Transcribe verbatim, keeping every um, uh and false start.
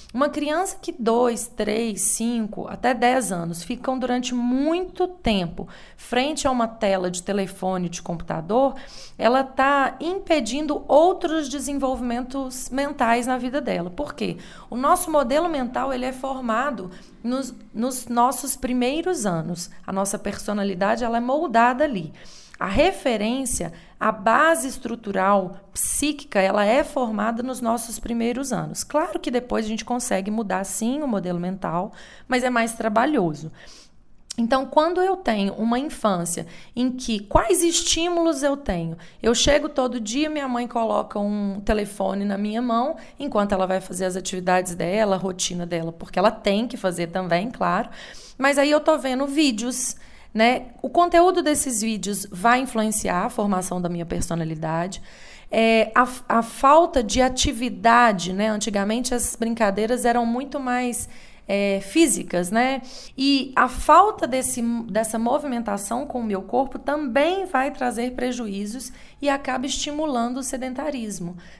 Uma criança que dois, três, cinco, até dez anos ficam durante muito tempo frente a uma tela de telefone, de computador, ela está impedindo outros desenvolvimentos mentais na vida dela. Por quê? O nosso modelo mental ele é formado nos, nos nossos primeiros anos. A nossa personalidade ela é moldada ali. A referência, a base estrutural psíquica, ela é formada nos nossos primeiros anos. Claro que depois a gente consegue mudar, sim, o modelo mental, mas é mais trabalhoso. Então, quando eu tenho uma infância em que quais estímulos eu tenho? Eu chego todo dia, minha mãe coloca um telefone na minha mão, enquanto ela vai fazer as atividades dela, a rotina dela, porque ela tem que fazer também, claro. Mas aí eu tô vendo vídeos, né? O conteúdo desses vídeos vai influenciar a formação da minha personalidade. É, a, a falta de atividade, né? Antigamente as brincadeiras eram muito mais é, físicas, né? E a falta desse, dessa movimentação com o meu corpo também vai trazer prejuízos e acaba estimulando o sedentarismo.